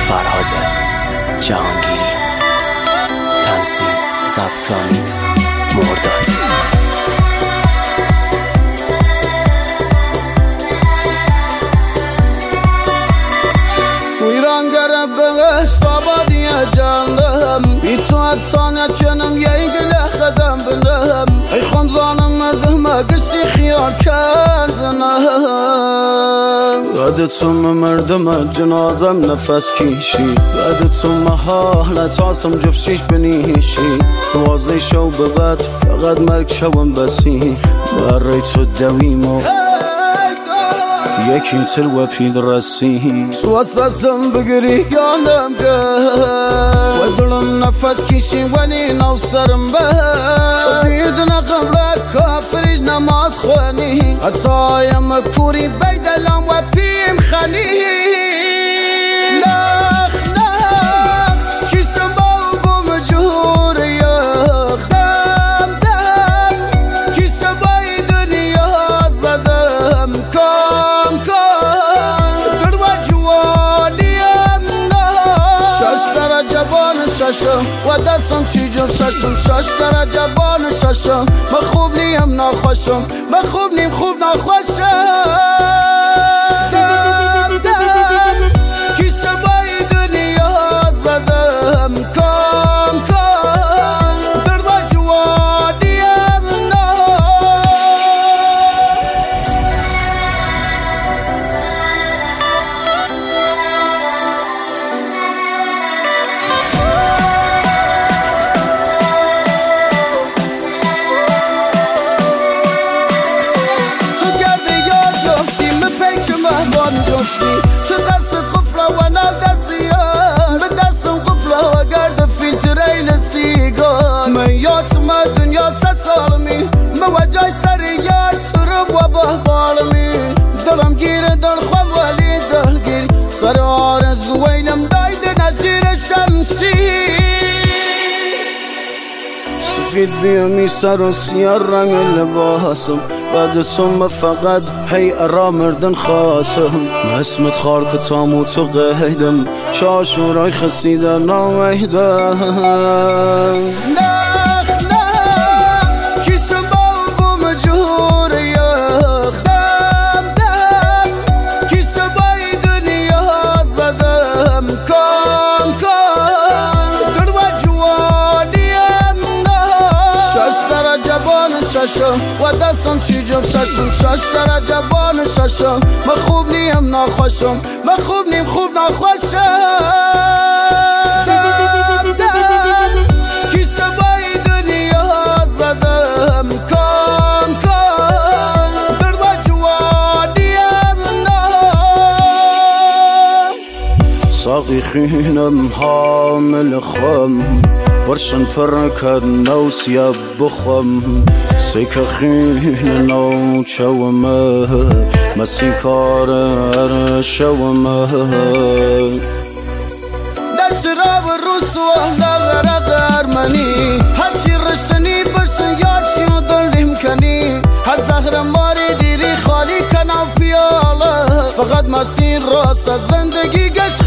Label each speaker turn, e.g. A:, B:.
A: فرهاد جهانگیری، تنظیم ضبط‌آمیز مرداد.
B: ویرانگر بهشت آبادی جانم بی تو افسانه چنم یک لحظه بلم ای خمزانم مردم گشتی خیال کرزنم بعد تو مردم جنازم نفس کشی بعد تو محالت آسم جفشیش بنیشی 12 شو به بعد فقط مرگ شوم بسی برای تو دویمو یکی تر و پید رسی تو از دستم بگیری یانم گل و دلم نفس کشی ولی نو سرم به میدونه قبل کافریش نماز خوانی حتایم کوری بیدلم و پیم خانی لخ لخ کسم با مجهور یخ دم دم کسم بای دنیا زدم کام و دستم چی جم ششم شش درجه بان ششم من خوب نیم ناخوشم من خوب نیم خوب ناخوشم دم دم کیسه بای دنیا زدم کام درد و جوانیم تو دست قفله و نه دست یار به دستم قفله و گرد فیلترین سیگار من یادم دنیا 100 سالمی من وجای سر یار سرم و بحبالمی دلم گیره دل خوام ولی دلگیر سر آرزوینم دایده نزیر شمشی سفید بیامی سر و سیار رنگ لباسم بعد تو فقط هی ارا مردن خواستم اسمت خار که تامو تو قیدم چاشورای خسیده نامیدم لخ لخ کسم با مجهور یخ دم دم کسم بای دنیا زدم کام درد و جوانیم شش درجه بان ششم و دستم چی جم ششم شش درجه بان ششم من خوب نیم ناخوشم من خوب نیم خوب ناخوشم دم دم کیسه بای دنیا زدم کام درد و جوانیم ساقی خینم حامل خم برشن پر کد نوسیا بخم سیک خین نو چومه مسی کار شومه دست را و روز و لغرق ارمنی هرچی رشنی برسن یار چی و دلیم کنی هر زهر ماری دیری خالی کنم پیاله فقط مسیر راست از زندگی گشت